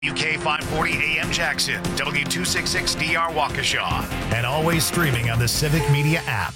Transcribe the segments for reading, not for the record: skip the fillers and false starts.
UK 540 AM Jackson, W266DR Waukesha, and always streaming on the Civic Media app.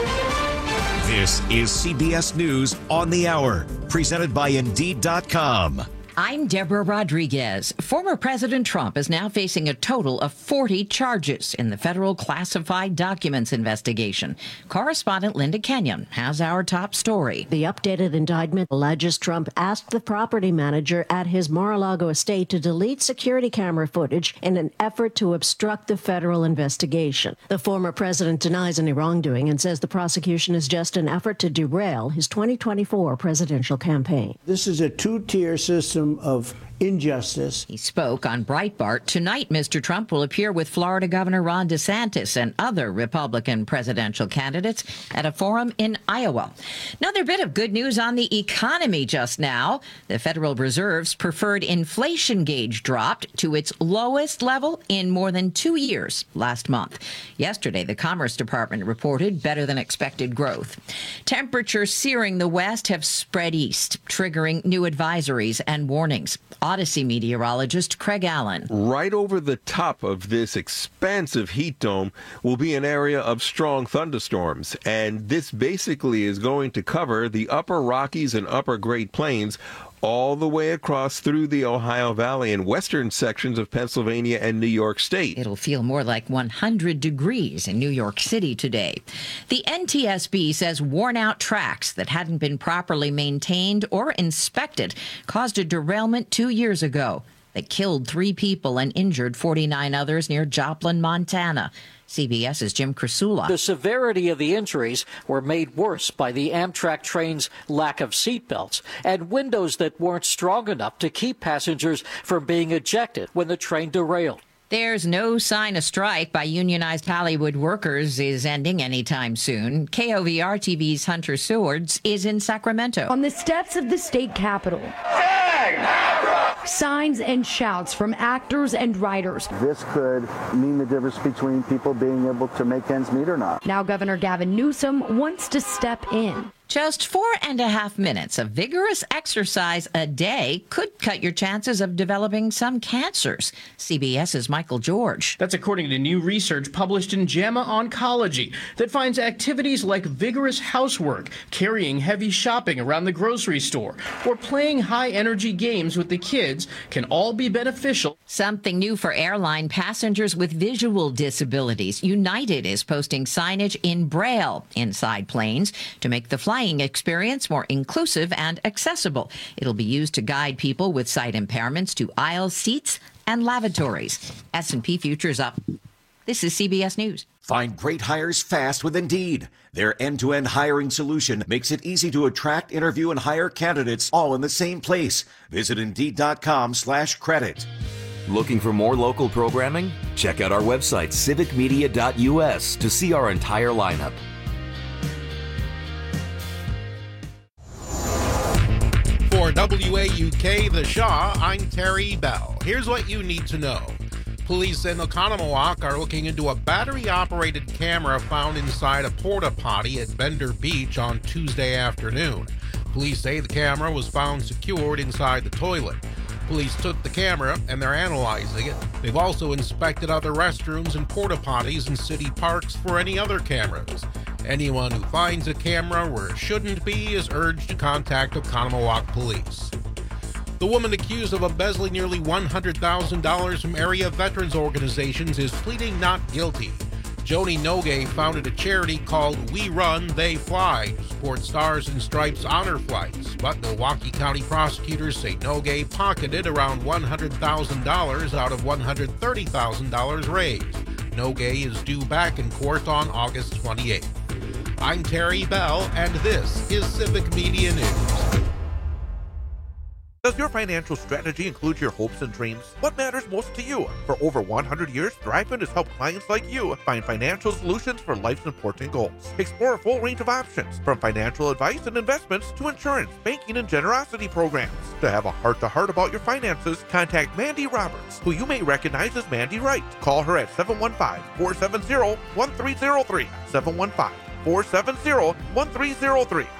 This is CBS News on the Hour, presented by Indeed.com. I'm Deborah Rodriguez. Former President Trump is now facing a total of 40 charges in the federal classified documents investigation. Correspondent Linda Kenyon has our top story. The updated indictment alleges Trump asked the property manager at his Mar-a-Lago estate to delete security camera footage in an effort to obstruct the federal investigation. The former president denies any wrongdoing and says the prosecution is just an effort to derail his 2024 presidential campaign. This is a two-tier system of injustice. He spoke on Breitbart. Tonight, Mr. Trump will appear with Florida Governor Ron DeSantis and other Republican presidential candidates at a forum in Iowa. Another bit of good news on the economy just now. The Federal Reserve's preferred inflation gauge dropped to its lowest level in more than 2 years last month. Yesterday, the Commerce Department reported better than expected growth. Temperatures searing the west have spread east, triggering new advisories and warnings. Odyssey meteorologist Craig Allen. Right over the top of this expansive heat dome will be an area of strong thunderstorms, and this basically is going to cover the upper Rockies and upper Great Plains all the way across through the Ohio Valley and western sections of Pennsylvania and New York State. It'll feel more like 100 degrees in New York City today. The NTSB says worn-out tracks that hadn't been properly maintained or inspected caused a derailment 2 years ago that killed 3 people and injured 49 others near Joplin, Montana. CBS's Jim Krasula. The severity of the injuries were made worse by the Amtrak train's lack of seatbelts and windows that weren't strong enough to keep passengers from being ejected when the train derailed. There's no sign a strike by unionized Hollywood workers is ending anytime soon. KOVR-TV's Hunter Swords is in Sacramento. On the steps of the state capitol, signs and shouts from actors and writers. This could mean the difference between people being able to make ends meet or not. Now Governor Gavin Newsom wants to step in. Just 4.5 minutes of vigorous exercise a day could cut your chances of developing some cancers. CBS's Michael George. That's according to new research published in JAMA Oncology that finds activities like vigorous housework, carrying heavy shopping around the grocery store, or playing high-energy games with the kids can all be beneficial. Something new for airline passengers with visual disabilities. United is posting signage in Braille inside planes to make the flying experience more inclusive and accessible. It'll be used to guide people with sight impairments to aisle seats and lavatories. S&P futures up. This is CBS News. Find great hires fast with Indeed. Their end-to-end hiring solution makes it easy to attract, interview, and hire candidates all in the same place. Visit Indeed.com/credit. Looking for more local programming? Check out our website, civicmedia.us, to see our entire lineup. For WAUK The Shaw, I'm Terry Bell. Here's what you need to know. Police in Oconomowoc are looking into a battery-operated camera found inside a porta potty at Bender Beach on Tuesday afternoon. Police say the camera was found secured inside the toilet. Police took the camera and they're analyzing it. They've also inspected other restrooms and porta potties in city parks for any other cameras. Anyone who finds a camera where it shouldn't be is urged to contact Oconomowoc Police. The woman accused of embezzling nearly $100,000 from area veterans organizations is pleading not guilty. Joni Nogue founded a charity called We Run, They Fly to support Stars and Stripes honor flights, but Milwaukee County prosecutors say Nogue pocketed around $100,000 out of $130,000 raised. Nogue is due back in court on August 28th. I'm Terry Bell, and this is Civic Media News. Does your financial strategy include your hopes and dreams? What matters most to you? For over 100 years, ThriveFund has helped clients like you find financial solutions for life's important goals. Explore a full range of options, from financial advice and investments to insurance, banking, and generosity programs. To have a heart-to-heart about your finances, contact Mandy Roberts, who you may recognize as Mandy Wright. Call her at 715-470-1303. 715-470-1303.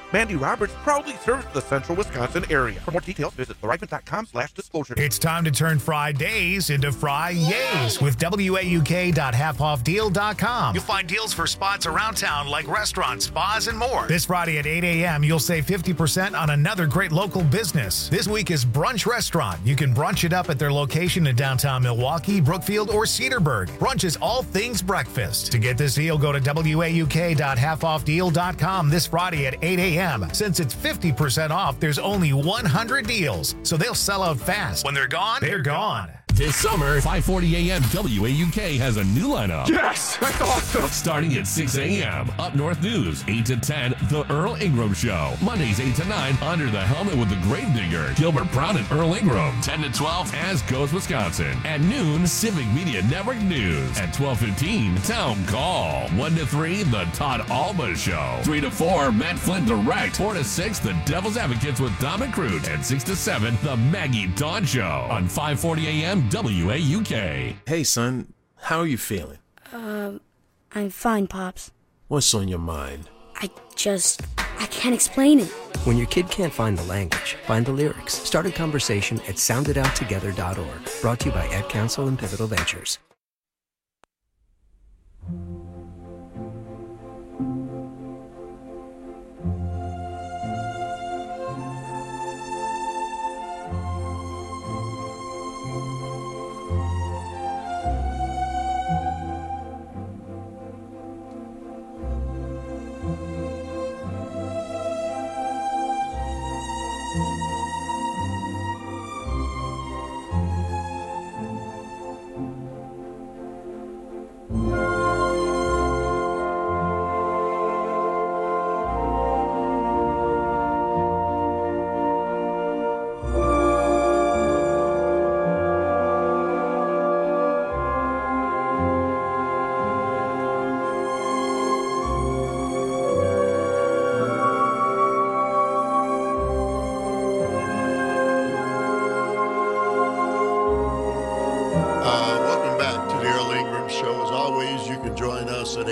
Mandy Roberts proudly serves the central Wisconsin area. For more details, visit therifan.com/disclosure. It's time to turn Fridays into Fri-yays with WAUK.halfoffdeal.com. You'll find deals for spots around town like restaurants, spas, and more. This Friday at 8 a.m., you'll save 50% on another great local business. This week is Brunch Restaurant. You can brunch it up at their location in downtown Milwaukee, Brookfield, or Cedarburg. Brunch is all things breakfast. To get this deal, go to WAUK.halfoffdeal.com this Friday at 8 a.m. Since it's 50% off, there's only 100 deals, so they'll sell out fast. When they're gone, they're gone. This summer, 5:40 a.m. WAUK has a new lineup. Yes, that's awesome. Starting at 6 a.m. Up North News, 8 to 10, The Earl Ingram Show. Mondays, 8 to 9, Under the Helmet with the Gravedigger, Gilbert Brown and Earl Ingram. 10 to 12, As Goes Wisconsin. At noon, Civic Media Network News. At 12:15, Town Call. 1 to 3, The Todd Alba Show. 3 to 4, Matt Flynn Direct. 4 to 6, The Devil's Advocates with Dominic Cruz. And 6 to 7, The Maggie Dawn Show. On 5:40 a.m. WAUK. Hey, son, how are you feeling? I'm fine, Pops. What's on your mind? I can't explain it. When your kid can't find the language, find the lyrics. Start a conversation at sounditouttogether.org. Brought to you by Ad Council and Pivotal Ventures. At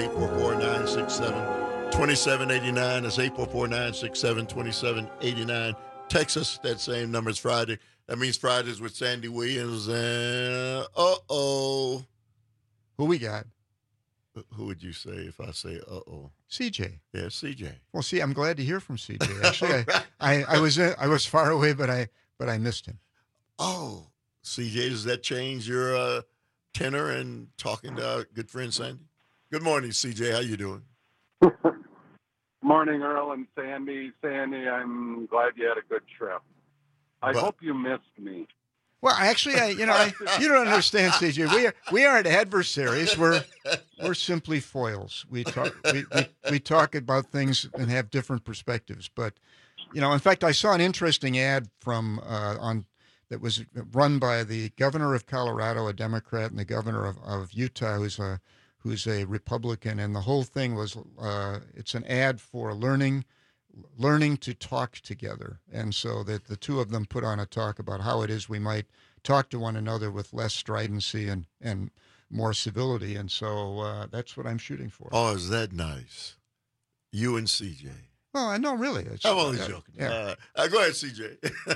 844-967-2789. That's 844-967-2789. Text us that same number. It's Friday. That means Fridays with Sandy Williams. And Who we got? Who would you say if I say CJ. Yeah, CJ. Well, see, I'm glad to hear from CJ. Actually, I was far away, but I missed him. Oh, CJ, does that change your tenor and talking to our good friend Sandy? Good morning, CJ. How you doing? Morning, Earl and Sandy. Sandy, I'm glad you had a good trip. I hope you missed me. Well, actually, you don't understand, CJ. We aren't adversaries. We're simply foils. We talk about things and have different perspectives. But in fact, I saw an interesting ad from that was run by the governor of Colorado, a Democrat, and the governor of Utah, who's a Republican, and the whole thing was it's an ad for learning to talk together, and so that the two of them put on a talk about how it is we might talk to one another with less stridency and more civility, and so that's what I'm shooting for. Oh, is that nice? You and CJ. Well, no, really. I'm only joking. Yeah. Go ahead, CJ.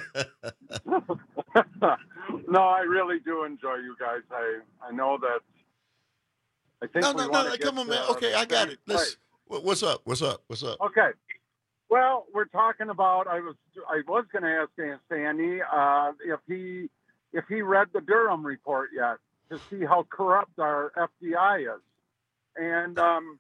No, I really do enjoy you guys. I know that. I think no. Come on, man. Okay, I got it. What's up? Okay. Well, we're talking about. I was going to ask Sandy if he read the Durham report yet to see how corrupt our FBI is, and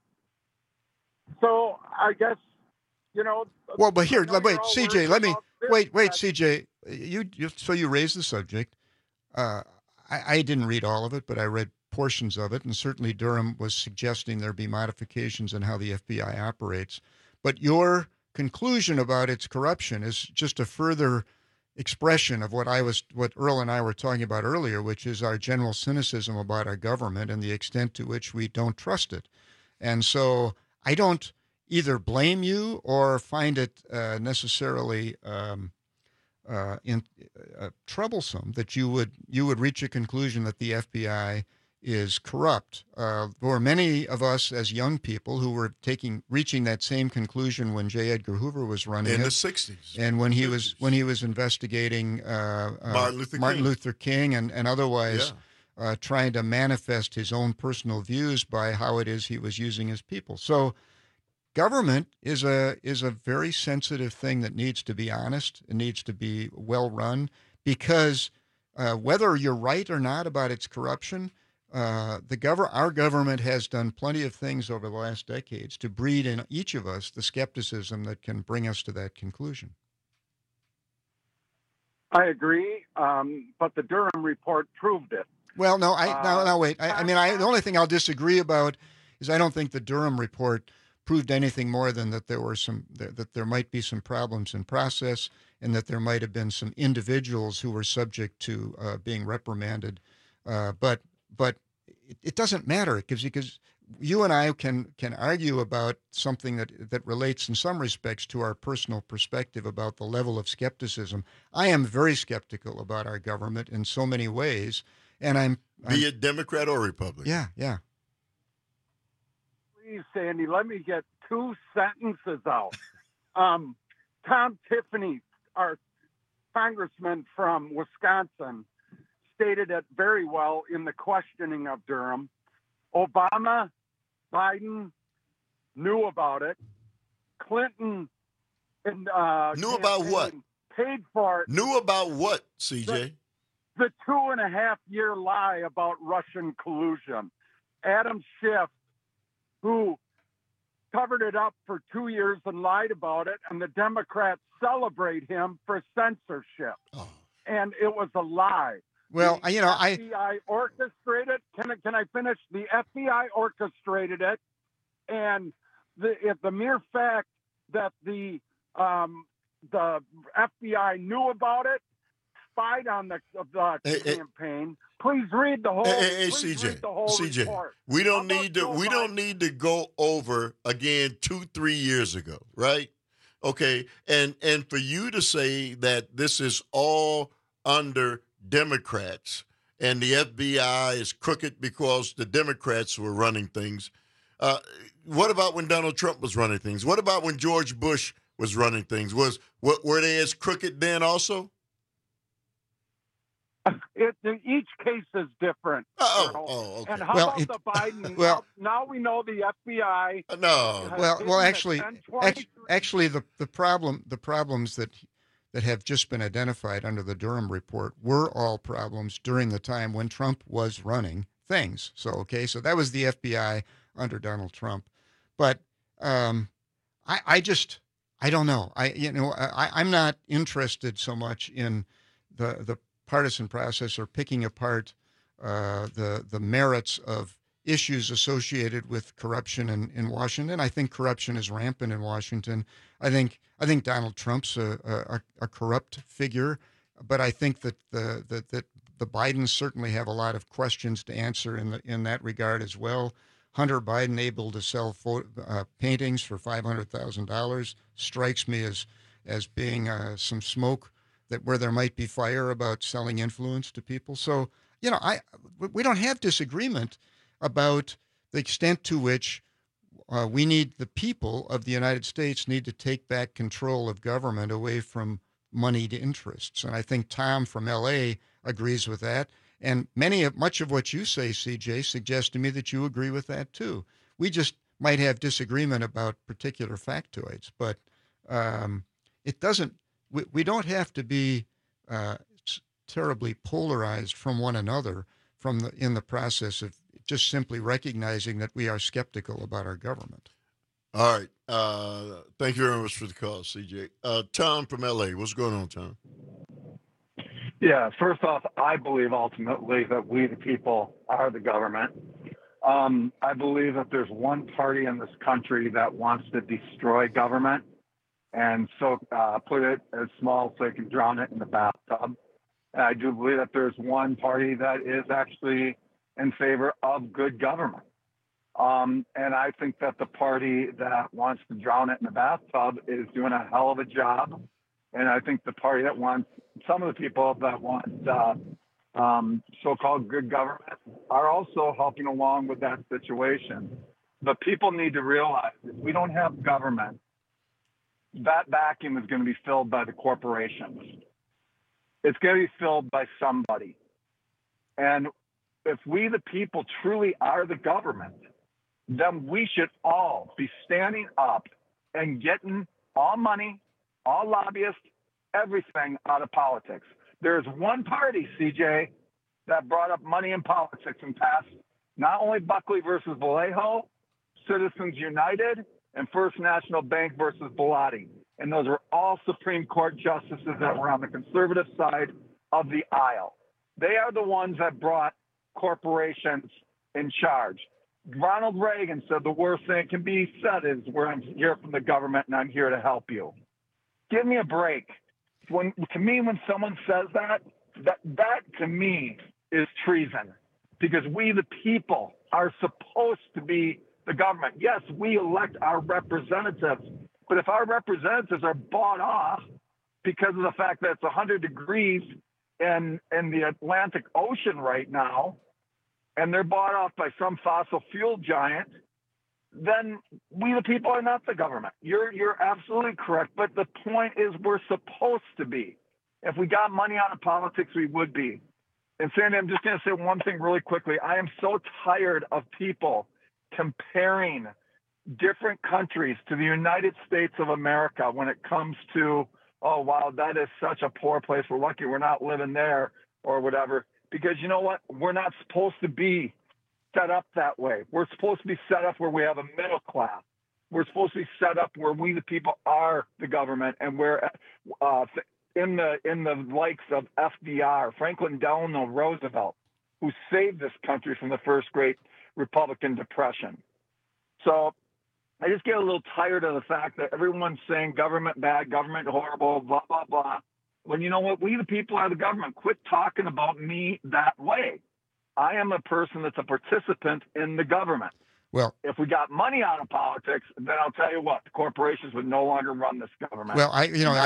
so I guess Well, but here, wait, CJ. Wait, CJ. You raised the subject. I didn't read all of it, but I read portions of it, and certainly Durham was suggesting there be modifications in how the FBI operates. But your conclusion about its corruption is just a further expression of what Earl and I were talking about earlier, which is our general cynicism about our government and the extent to which we don't trust it. And so I don't either blame you or find it necessarily troublesome that you would reach a conclusion that the FBI is corrupt. There were many of us as young people who were reaching that same conclusion when J. Edgar Hoover was running in it, the 60s, and when he was investigating Martin Luther King and otherwise trying to manifest his own personal views by how it is he was using his people. So, government is a very sensitive thing that needs to be honest. It needs to be well run because whether you're right or not about its corruption. Our government has done plenty of things over the last decades to breed in each of us the skepticism that can bring us to that conclusion. I agree, but the Durham report proved it. Well, no, wait. The only thing I'll disagree about is I don't think the Durham report proved anything more than that there might be some problems in process and that there might have been some individuals who were subject to being reprimanded, but it doesn't matter because you and I can argue about something that relates in some respects to our personal perspective about the level of skepticism. I am very skeptical about our government in so many ways, and be it Democrat or Republican. Yeah. Please, Sandy, let me get 2 sentences out. Tom Tiffany, our congressman from Wisconsin, stated it very well in the questioning of Durham. Obama, Biden knew about it. Clinton and knew about what? Paid for it. Knew about what, CJ? The 2.5-year lie about Russian collusion. Adam Schiff, who covered it up for 2 years and lied about it, and the Democrats celebrate him for censorship. Oh. And it was a lie. Well, the FBI orchestrated. Can I finish? The FBI orchestrated it, and the mere fact that the FBI knew about it, spied on the campaign. Please read the whole. CJ, report. We don't need to go over again 2-3 years ago, right? Okay, and for you to say that this is all under Democrats and the FBI is crooked because the Democrats were running things. What about when Donald Trump was running things? What about when George Bush was running things? Were they as crooked then also? Each case is different. Okay. And how about the Biden? Well, now we know the FBI. No. Actually, the problems that have just been identified under the Durham report were all problems during the time when Trump was running things. So that was the FBI under Donald Trump. But I don't know. I'm not interested so much in the partisan process or picking apart the merits of issues associated with corruption in Washington. I think corruption is rampant in Washington. I think Donald Trump's a corrupt figure, but I think that the Bidens certainly have a lot of questions to answer in that regard as well. Hunter Biden able to sell paintings for $500,000 strikes me as being some smoke where there might be fire about selling influence to people. So we don't have disagreement about the extent to which the people of the United States need to take back control of government away from moneyed interests. And I think Tom from L.A. agrees with that. And much of what you say, CJ, suggests to me that you agree with that too. We just might have disagreement about particular factoids, but it doesn't. We don't have to be terribly polarized from one another in the process of just simply recognizing that we are skeptical about our government. All right. Thank you very much for the call, CJ. Tom from L.A., what's going on, Tom? Yeah, first off, I believe ultimately that we, the people, are the government. I believe that there's one party in this country that wants to destroy government and so put it as small so they can drown it in the bathtub. And I do believe that there's one party that is actually in favor of good government. And I think that the party that wants to drown it in the bathtub is doing a hell of a job. And I think the party that wants, some of the people that want so-called good government, are also helping along with that situation. But people need to realize if we don't have government, that vacuum is going to be filled by the corporations. It's going to be filled by somebody. And if we, the people, truly are the government, then we should all be standing up and getting all money, all lobbyists, everything out of politics. There's one party, CJ, that brought up money in politics and passed not only Buckley versus Vallejo, Citizens United, and First National Bank versus Bellotti. And those are all Supreme Court justices that were on the conservative side of the aisle. They are the ones that brought corporations in charge. Ronald Reagan said the worst thing that can be said is, I'm here from the government and I'm here to help you. Give me a break. When someone says that to me is treason, because we, the people, are supposed to be the government. Yes, we elect our representatives, but if our representatives are bought off because of the fact that it's 100 degrees in the Atlantic Ocean right now, and they're bought off by some fossil fuel giant, then we, the people, are not the government. You're absolutely correct. But the point is, we're supposed to be. If we got money out of politics, we would be. And Sandy, I'm just going to say one thing really quickly. I am so tired of people comparing different countries to the United States of America when it comes to, oh, wow, that is such a poor place. We're lucky we're not living there or whatever. Because you know what? We're not supposed to be set up that way. We're supposed to be set up where we have a middle class. We're supposed to be set up where we, the people, are the government, and we're in the likes of FDR, Franklin Delano Roosevelt, who saved this country from the first great Republican Depression. So I just get a little tired of the fact that everyone's saying government bad, government horrible, blah, blah, blah. When you know what? We, the people, are the government. Quit talking about me that way. I am a person that's a participant in the government. Well, if we got money out of politics, then I'll tell you what, the corporations would no longer run this government. Well,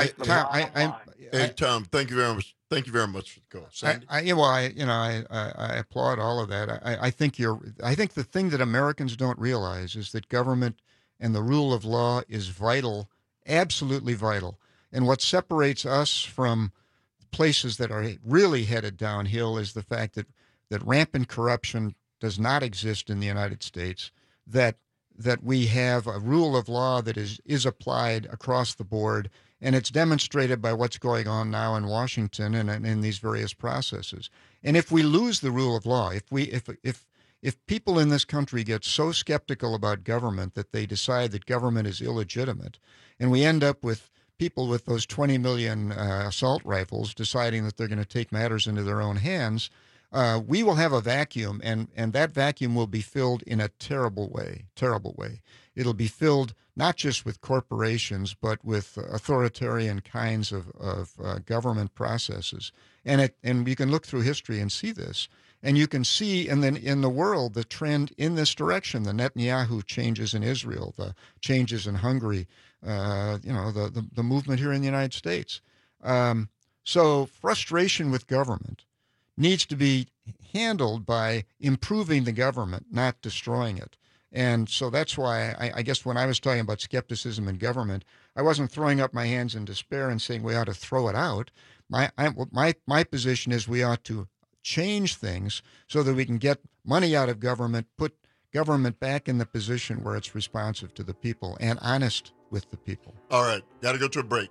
Tom, thank you very much. Thank you very much for the call. Sandy? I applaud all of that. I think the thing that Americans don't realize is that government and the rule of law is vital, absolutely vital. And what separates us from places that are really headed downhill is the fact that rampant corruption does not exist in the United States, that we have a rule of law that is applied across the board, and it's demonstrated by what's going on now in Washington and in these various processes. And if we lose the rule of law, if people in this country get so skeptical about government that they decide that government is illegitimate, and we end up with people with those 20 million assault rifles deciding that they're going to take matters into their own hands, we will have a vacuum, and that vacuum will be filled in a terrible way. It'll be filled not just with corporations, but with authoritarian kinds of government processes. And you can look through history and see this. And you can see in the world the trend in this direction, the Netanyahu changes in Israel, the changes in Hungary, the movement here in the United States. So frustration with government needs to be handled by improving the government, not destroying it. And so that's why I guess when I was talking about skepticism in government, I wasn't throwing up my hands in despair and saying we ought to throw it out. My position is we ought to change things so that we can get money out of government, put government back in the position where it's responsive to the people and honest with the people. All right, got to go to a break.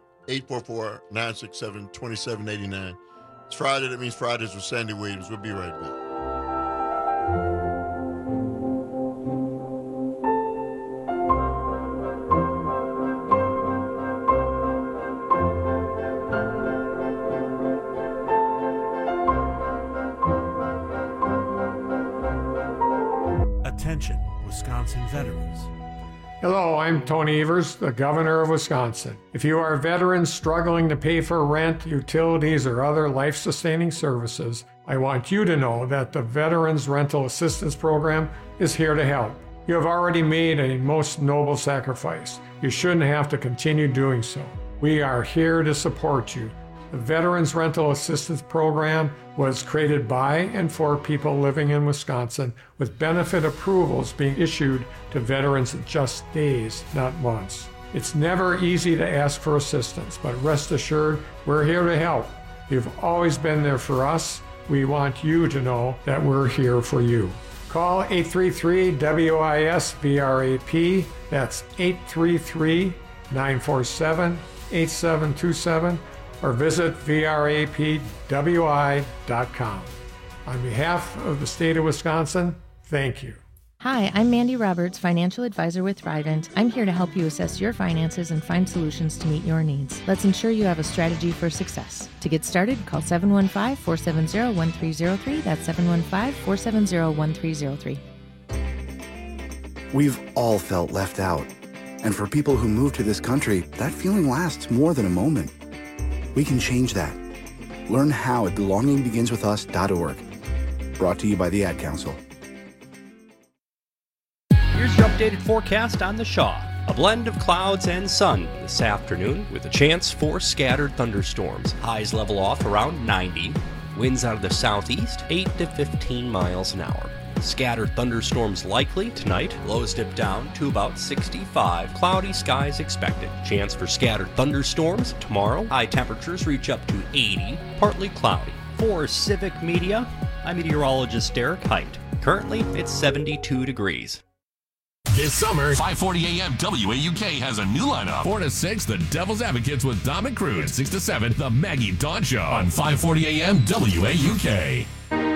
844-967-2789. It's Friday. That means Fridays with Sandy Williams. We'll be right back. Attention, Wisconsin veterans. Hello, I'm Tony Evers, the Governor of Wisconsin. If you are a veteran struggling to pay for rent, utilities, or other life-sustaining services, I want you to know that the Veterans Rental Assistance Program is here to help. You have already made a most noble sacrifice. You shouldn't have to continue doing so. We are here to support you. The Veterans Rental Assistance Program was created by and for people living in Wisconsin, with benefit approvals being issued to veterans in just days, not months. It's never easy to ask for assistance, but rest assured, we're here to help. You've always been there for us. We want you to know that we're here for you. Call 833-WIS-VRAP. That's 833-947-8727. Or visit vrapwi.com. On behalf of the state of Wisconsin, thank you. Hi, I'm Mandy Roberts, financial advisor with Thrivent. I'm here to help you assess your finances and find solutions to meet your needs. Let's ensure you have a strategy for success. To get started, call 715-470-1303. That's 715-470-1303. We've all felt left out. And for people who move to this country, that feeling lasts more than a moment. We can change that. Learn how at belongingbeginswithus.org. Brought to you by the Ad Council. Here's your updated forecast on the Shaw. A blend of clouds and sun this afternoon with a chance for scattered thunderstorms. Highs level off around 90. Winds out of the southeast 8 to 15 miles an hour. Scattered thunderstorms likely tonight. Lows dip down to about 65. Cloudy skies expected. Chance for scattered thunderstorms tomorrow. High temperatures reach up to 80. Partly cloudy. For Civic Media, I'm meteorologist Derek Height. Currently, it's 72 degrees. This summer, 540 AM WAUK has a new lineup. 4 to 6, The Devil's Advocates with Dom and Cruz. 6 to 7, The Maggie Dawn Show on 540 AM WAUK.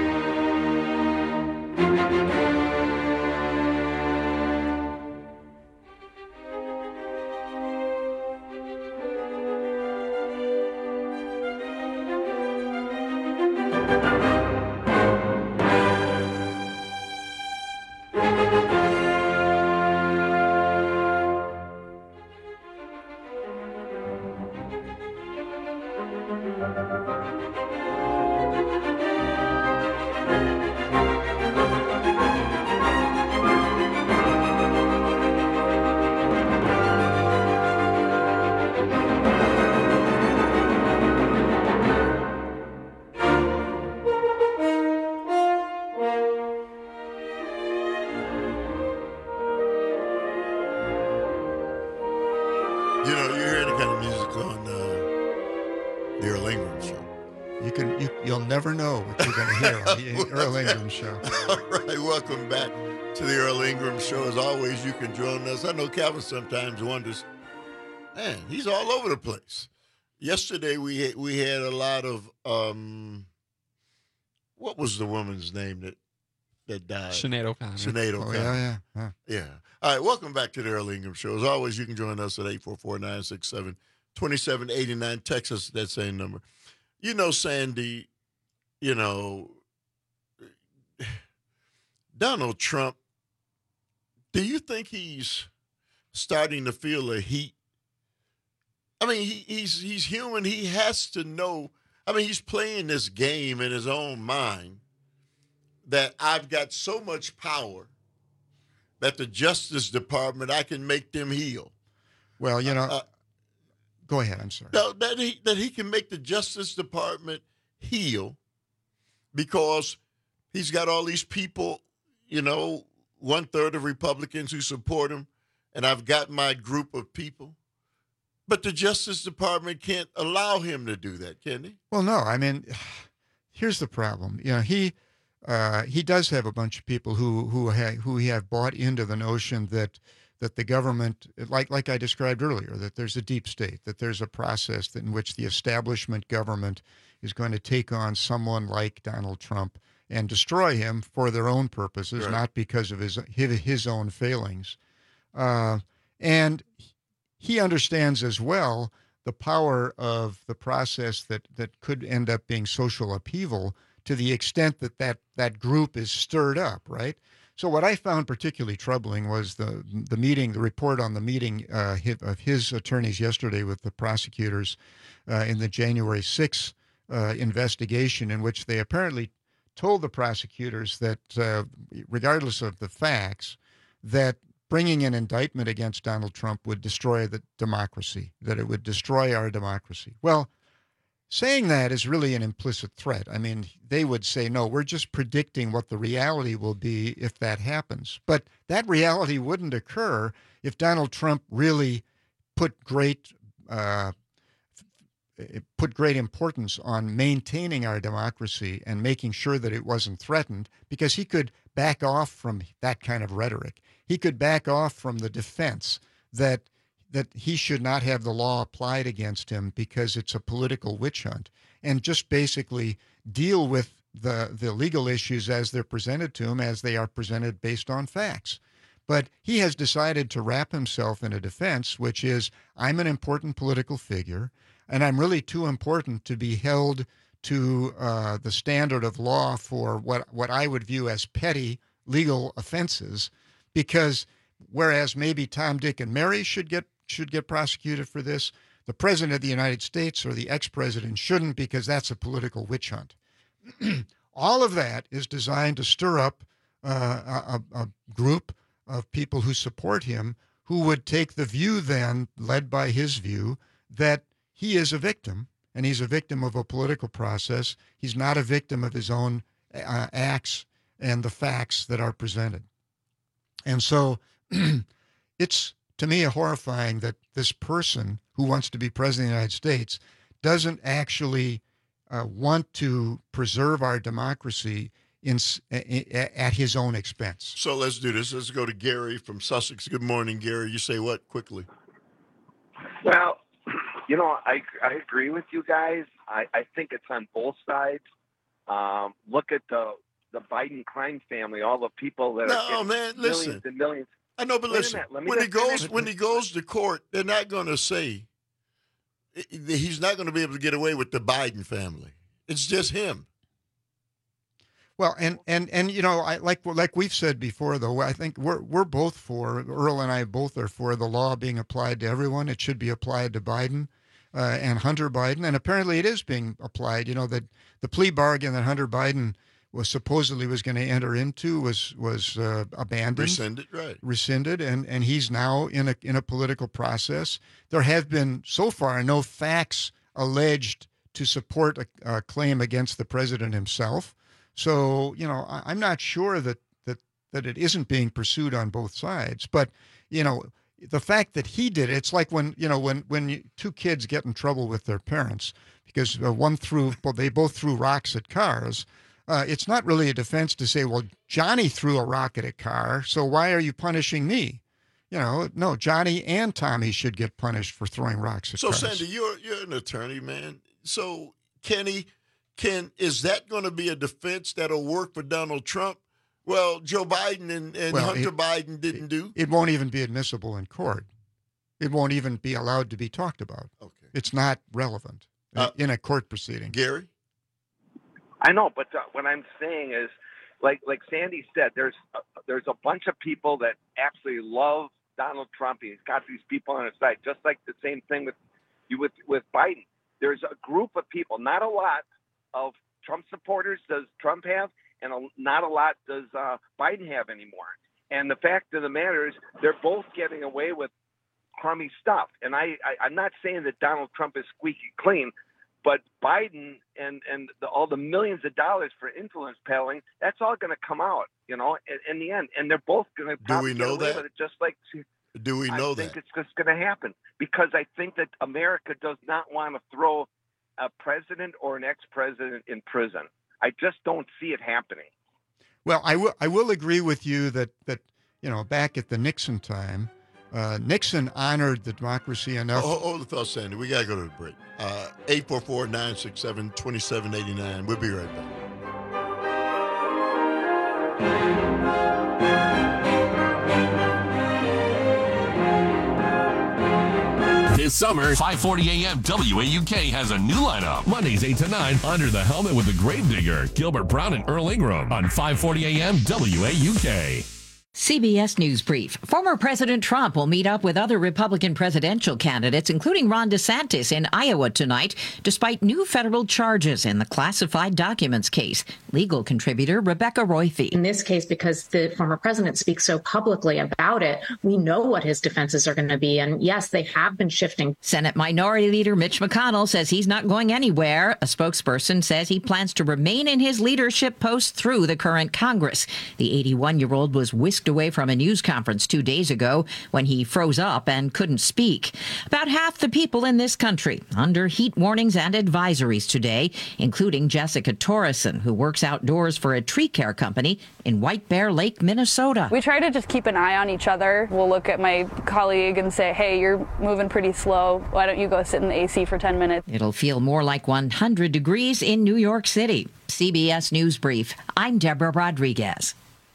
You know, you hear the kind of music on the Earl Ingram Show. You'll never know what you're going to hear on the Earl Ingram Show. All right, welcome back to the Earl Ingram Show. As always, you can join us. I know Calvin sometimes wonders, man, he's all over the place. Yesterday we had a lot of what was the woman's name that died? Sinead O'Connor. Sinead O'Connor. Yeah. All right, welcome back to the Earl Ingram Show. As always, you can join us at 844-967-2789. Text us that same number. You know, Sandy, you know, Donald Trump, do you think he's starting to feel a heat? I mean, he's human. He has to know. I mean, he's playing this game in his own mind that I've got so much power that the Justice Department, I can make them heal. Well, you know, go ahead. I'm sorry. No, that he can make the Justice Department heal because he's got all these people, you know, 1/3 of Republicans who support him, and I've got my group of people. But the Justice Department can't allow him to do that, can he? Well, no. I mean, here's the problem. You know, he does have a bunch of people who have bought into the notion that the government, like I described earlier, that there's a deep state, that there's a process in which the establishment government is going to take on someone like Donald Trump and destroy him for their own purposes, right, not because of his own failings. And he understands as well the power of the process that could end up being social upheaval to the extent that group is stirred up, right? So what I found particularly troubling was the report on the meeting of his attorneys yesterday with the prosecutors in the January 6th investigation, in which they apparently told the prosecutors that regardless of the facts, that bringing an indictment against Donald Trump would destroy the democracy, that it would destroy our democracy. Well, saying that is really an implicit threat. I mean, they would say, no, we're just predicting what the reality will be if that happens. But that reality wouldn't occur if Donald Trump really put great importance on maintaining our democracy and making sure that it wasn't threatened, because he could back off from that kind of rhetoric. He could back off from the defense that he should not have the law applied against him because it's a political witch hunt, and just basically deal with the legal issues as they're presented to him, as they are presented based on facts. But he has decided to wrap himself in a defense, which is, I'm an important political figure, and I'm really too important to be held to the standard of law for what I would view as petty legal offenses, because whereas maybe Tom, Dick, and Mary should get prosecuted for this, the President of the United States or the ex-president shouldn't, because that's a political witch hunt. All of that is designed to stir up a group of people who support him, who would take the view then, led by his view, that he is a victim, and he's a victim of a political process. He's not a victim of his own acts and the facts that are presented. And so it's, to me, horrifying that this person who wants to be president of the United States doesn't actually want to preserve our democracy at his own expense. So let's do this. Let's go to Gary from Sussex. Good morning, Gary. You say what quickly? Well, you know, I agree with you guys. I think it's on both sides. Look at the Biden crime family, all the people that are millions and millions. I know, but listen, when he goes to court, they're not going to say he's not going to be able to get away with the Biden family. It's just him. Well, and you know, like we've said before, though, I think we're both for, Earl and I both are for the law being applied to everyone. It should be applied to Biden and Hunter Biden, and apparently it is being applied. You know, that the plea bargain that Hunter Biden was going to enter into was abandoned, rescinded, and he's now in a political process. There have been so far no facts alleged to support a claim against the president himself. So, you know, I'm not sure that it isn't being pursued on both sides. But, you know, the fact that he did it, it's like when two kids get in trouble with their parents because they both threw rocks at cars. It's not really a defense to say, well, Johnny threw a rock at a car, so why are you punishing me? You know, no, Johnny and Tommy should get punished for throwing rocks at cars. So, Sandy, you're an attorney, man. So, is that going to be a defense that'll work for Donald Trump? Well, Joe Biden and Hunter Biden didn't do. It won't even be admissible in court. It won't even be allowed to be talked about. Okay. It's not relevant in a court proceeding. Gary? I know, but what I'm saying is, like Sandy said, there's a bunch of people that actually love Donald Trump. He's got these people on his side, just like the same thing with Biden. There's a group of people, not a lot of Trump supporters does Trump have, and not a lot does Biden have anymore. And the fact of the matter is, they're both getting away with crummy stuff. And I'm not saying that Donald Trump is squeaky clean, but Biden and all the millions of dollars for influence peddling, that's all going to come out, you know, in the end. And they're both going to probably get away with it, just like. Do we know that? I think it's just going to happen because I think that America does not want to throw a president or an ex-president in prison. I just don't see it happening. Well, I will agree with you that you know, back at the Nixon time, Nixon honored the democracy enough. Hold the thought, Sandy. We got to go to the break. 844-967-2789. We'll be right back. This summer, 540 AM WAUK has a new lineup. Mondays 8 to 9, Under the Helmet with the Gravedigger, Gilbert Brown and Earl Ingram on 540 AM WAUK. CBS News Brief. Former President Trump will meet up with other Republican presidential candidates, including Ron DeSantis, in Iowa tonight, despite new federal charges in the classified documents case. Legal contributor Rebecca Royfe. In this case, because the former president speaks so publicly about it, we know what his defenses are going to be. And yes, they have been shifting. Senate Minority Leader Mitch McConnell says he's not going anywhere. A spokesperson says he plans to remain in his leadership post through the current Congress. The 81-year-old was whisked away from a news conference 2 days ago when he froze up and couldn't speak. About half the people in this country under heat warnings and advisories today, including Jessica Torreson, who works outdoors for a tree care company in White Bear Lake, Minnesota. We try to just keep an eye on each other. We'll look at my colleague and say, hey, you're moving pretty slow. Why don't you go sit in the AC for 10 minutes? It'll feel more like 100 degrees in New York City. CBS News Brief. I'm Deborah Rodriguez.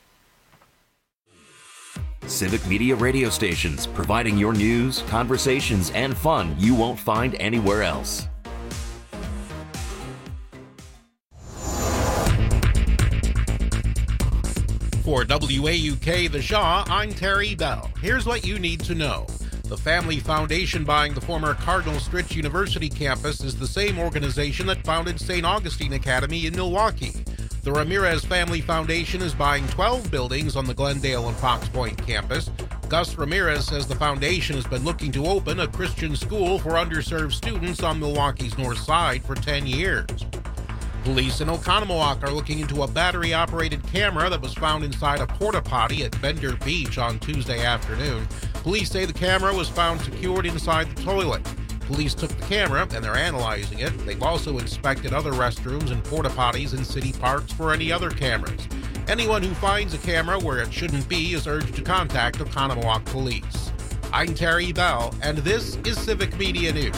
Civic Media radio stations, providing your news, conversations, and fun you won't find anywhere else. For WAUK The Shaw, I'm Terry Bell. Here's what you need to know. The Family Foundation buying the former Cardinal Stritch University campus is the same organization that founded St. Augustine Academy in Milwaukee. The Ramirez Family Foundation is buying 12 buildings on the Glendale and Fox Point campus. Gus Ramirez says the foundation has been looking to open a Christian school for underserved students on Milwaukee's north side for 10 years. Police in Oconomowoc are looking into a battery-operated camera that was found inside a porta potty at Bender Beach on Tuesday afternoon. Police say the camera was found secured inside the toilet. Police took the camera and they're analyzing it. They've also inspected other restrooms and porta potties in city parks for any other cameras. Anyone who finds a camera where it shouldn't be is urged to contact Oconomowoc Police. I'm Terry Bell, and this is Civic Media News.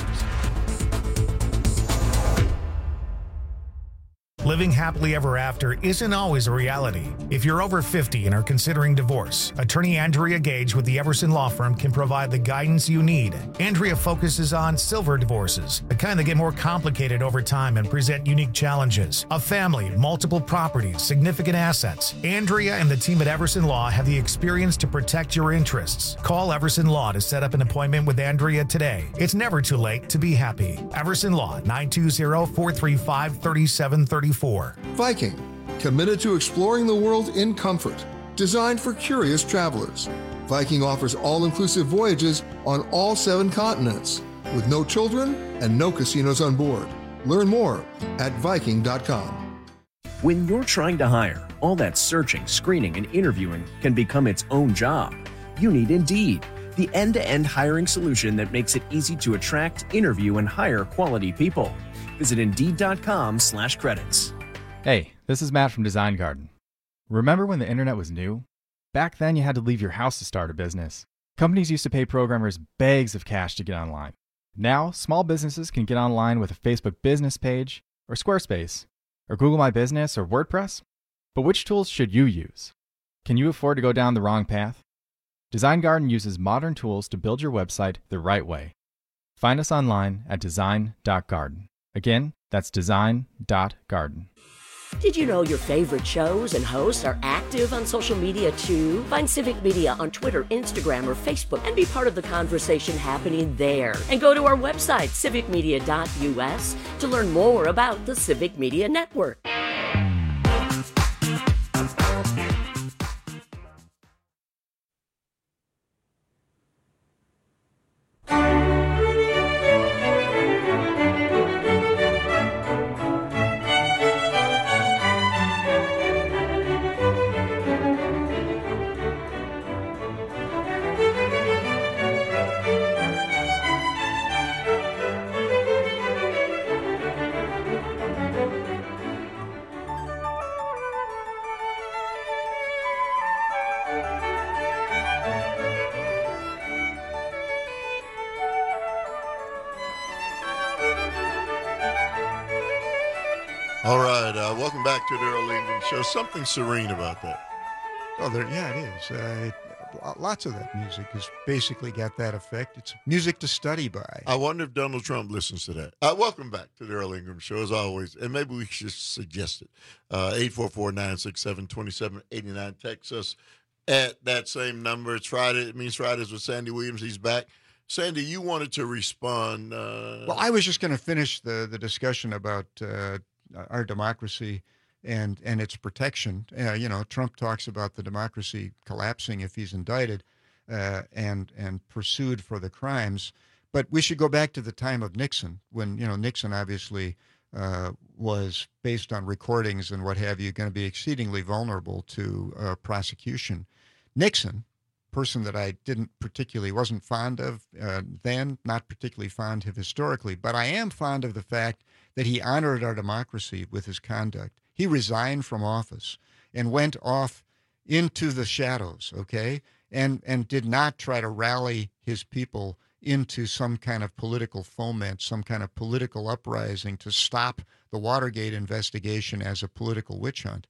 Living happily ever after isn't always a reality. If you're over 50 and are considering divorce, attorney Andrea Gage with the Everson Law Firm can provide the guidance you need. Andrea focuses on silver divorces, the kind that get more complicated over time and present unique challenges. A family, multiple properties, significant assets. Andrea and the team at Everson Law have the experience to protect your interests. Call Everson Law to set up an appointment with Andrea today. It's never too late to be happy. Everson Law, 920-435-3734. Viking, committed to exploring the world in comfort, designed for curious travelers. Viking offers all-inclusive voyages on all 7 continents, with no children and no casinos on board. Learn more at Viking.com. When you're trying to hire, all that searching, screening, and interviewing can become its own job. You need Indeed, the end-to-end hiring solution that makes it easy to attract, interview, and hire quality people. Visit Indeed.com/credits. Hey, this is Matt from Design Garden. Remember when the internet was new? Back then you had to leave your house to start a business. Companies used to pay programmers bags of cash to get online. Now, small businesses can get online with a Facebook business page, or Squarespace, or Google My Business, or WordPress. But which tools should you use? Can you afford to go down the wrong path? Design Garden uses modern tools to build your website the right way. Find us online at design.garden. Again, that's design.garden. Did you know your favorite shows and hosts are active on social media too? Find Civic Media on Twitter, Instagram, or Facebook and be part of the conversation happening there. And go to our website, civicmedia.us, to learn more about the Civic Media Network. All right, welcome back to the Earl Ingram Show. Something serene about that. Oh, yeah, it is. Lots of that music has basically got that effect. It's music to study by. I wonder if Donald Trump listens to that. Welcome back to the Earl Ingram Show, as always. And maybe we should suggest it. 844-967-2789. Text us at that same number. It's Friday. It means Fridays with Sandy Williams. He's back. Sandy, you wanted to respond. Well, I was just going to finish the discussion about our democracy and its protection. Trump talks about the democracy collapsing if he's indicted and pursued for the crimes. But we should go back to the time of Nixon, when Nixon obviously was, based on recordings and what have you, going to be exceedingly vulnerable to prosecution. Nixon, person that I wasn't fond of then, not particularly fond of historically, but I am fond of the fact that he honored our democracy with his conduct. He resigned from office and went off into the shadows, okay, and did not try to rally his people into some kind of political foment, some kind of political uprising to stop the Watergate investigation as a political witch hunt.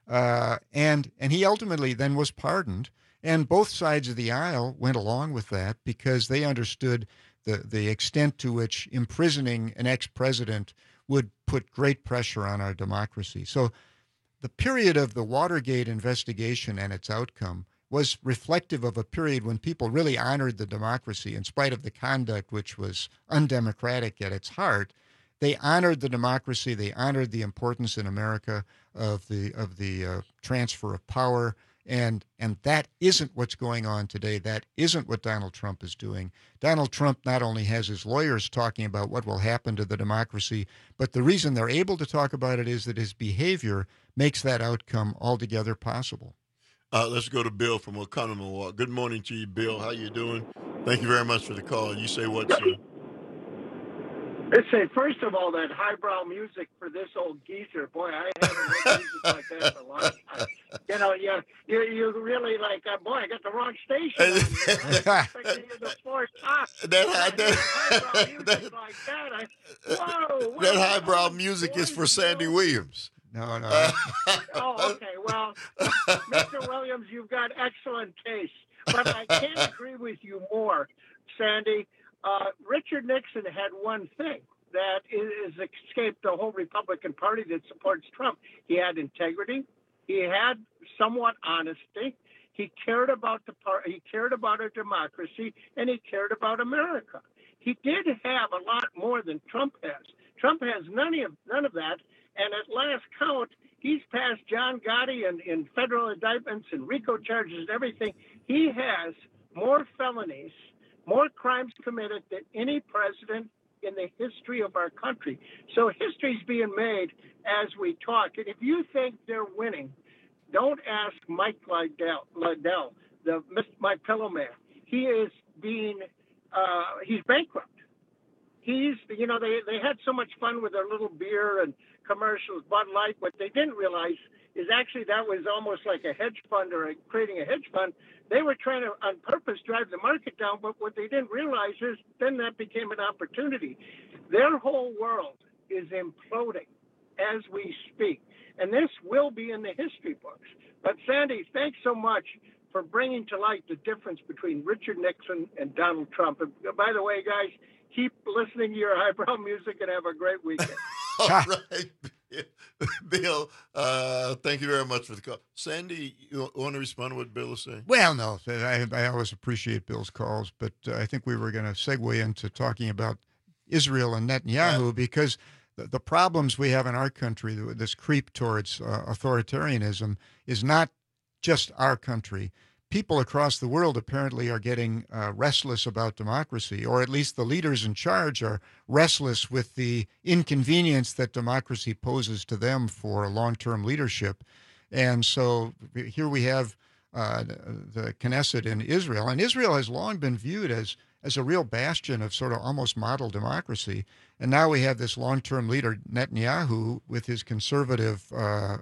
And he ultimately then was pardoned. And both sides of the aisle went along with that because they understood the extent to which imprisoning an ex-president would put great pressure on our democracy. So the period of the Watergate investigation and its outcome was reflective of a period when people really honored the democracy in spite of the conduct, which was undemocratic at its heart. They honored the democracy. They honored the importance in America of the transfer of power. And that isn't what's going on today. That isn't what Donald Trump is doing. Donald Trump not only has his lawyers talking about what will happen to the democracy, but the reason they're able to talk about it is that his behavior makes that outcome altogether possible. Let's go to Bill from Oconomowoc. Good morning to you, Bill. How you doing? Thank you very much for the call. You say what, sir? Let's say, first of all, that highbrow music for this old geezer. Boy, I haven't heard music like that in a long time. You really like, boy, I got the wrong station on here. I was expecting you to force top. Highbrow music like that. Whoa. That highbrow music is for Sandy Williams. No. Oh, okay. Well, Mr. Williams, you've got excellent taste. But I can't agree with you more, Sandy. Richard Nixon had one thing that is escaped the whole Republican Party that supports Trump. He had integrity. He had somewhat honesty. He cared about the party. He cared about our democracy, and he cared about America. He did have a lot more than Trump has. Trump has none of that. And at last count, he's passed John Gotti in federal indictments and RICO charges and everything. He has more felonies, more crimes committed than any president in the history of our country. So history's being made as we talk. And if you think they're winning, don't ask Mike Lindell, my pillow man. He is he's bankrupt. They had so much fun with their little beer and commercials, Bud Light. What they didn't realize is actually that was almost like a hedge fund or creating a hedge fund. They were trying to, on purpose, drive the market down, but what they didn't realize is then that became an opportunity. Their whole world is imploding as we speak, and this will be in the history books. But Sandy, thanks so much for bringing to light the difference between Richard Nixon and Donald Trump. And by the way, guys, keep listening to your highbrow music and have a great weekend. All right, Bill, thank you very much for the call. Sandy, you want to respond to what Bill is saying? Well, no, I always appreciate Bill's calls, but I think we were going to segue into talking about Israel and Netanyahu because the problems we have in our country, this creep towards authoritarianism, is not just our country. People across the world apparently are getting restless about democracy, or at least the leaders in charge are restless with the inconvenience that democracy poses to them for long-term leadership. And so here we have the Knesset in Israel, and Israel has long been viewed as a real bastion of sort of almost model democracy. And now we have this long-term leader, Netanyahu, with his conservative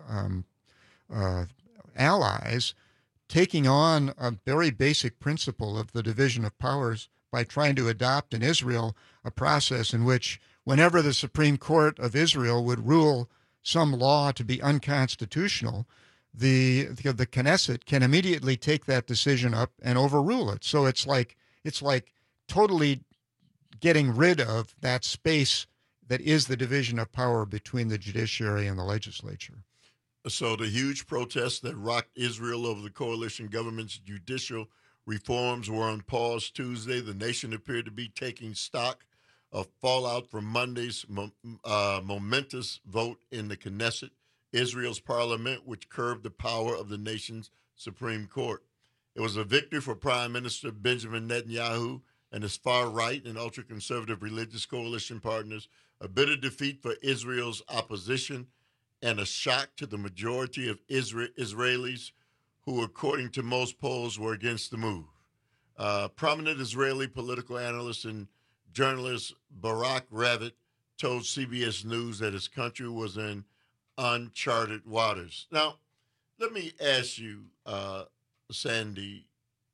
allies, taking on a very basic principle of the division of powers by trying to adopt in Israel a process in which whenever the Supreme Court of Israel would rule some law to be unconstitutional, the Knesset can immediately take that decision up and overrule it. So it's like totally getting rid of that space that is the division of power between the judiciary and the legislature. So the huge protests that rocked Israel over the coalition government's judicial reforms were on pause Tuesday. The nation appeared to be taking stock of fallout from Monday's momentous vote in the Knesset, Israel's parliament, which curbed the power of the nation's Supreme Court. It was a victory for Prime Minister Benjamin Netanyahu and his far-right and ultra-conservative religious coalition partners, a bitter defeat for Israel's opposition, and a shock to the majority of Israelis who, according to most polls, were against the move. Prominent Israeli political analyst and journalist Barak Ravid told CBS News that his country was in uncharted waters. Now, let me ask you, Sandy,